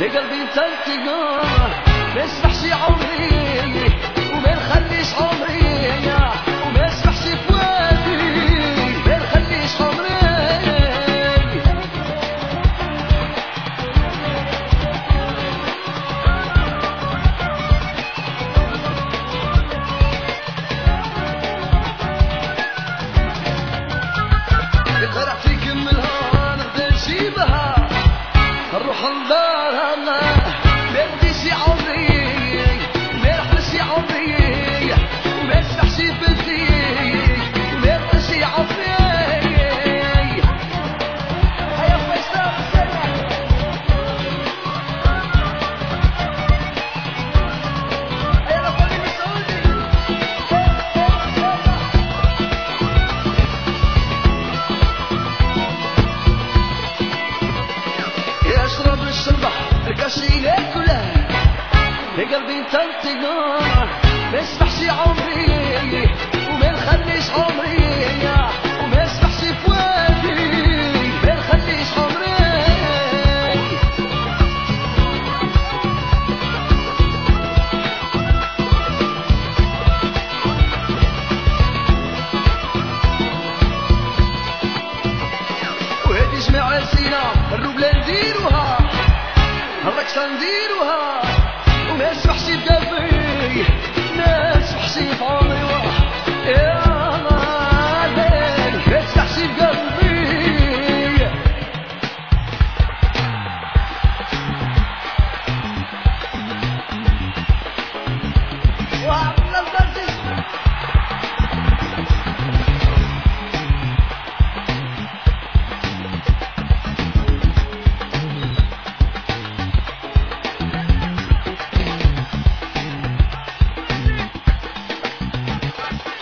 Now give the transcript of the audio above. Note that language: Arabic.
قلبي تنتقى ما يسمحش عمري وما نخليش عمري وما يسمحش فؤادي ما نخليش عمري يقرع فيك منها نقدر نجيبها نروح لدار الله ما يبديش عمري ما يرحلش عمري وما يسمحش بنتي وما يرحلش عمري هيا فيصل سلام هيا نقولي مسعودي يشرب الشربة الكاشي ياكله في قلبي تنتقى ما يسمحش عمري وما نخليش عمري وما يسمحش فؤادي ما نخليش عمري وهادي جماعة سينا الرجلة نديروها الرقصة نديروها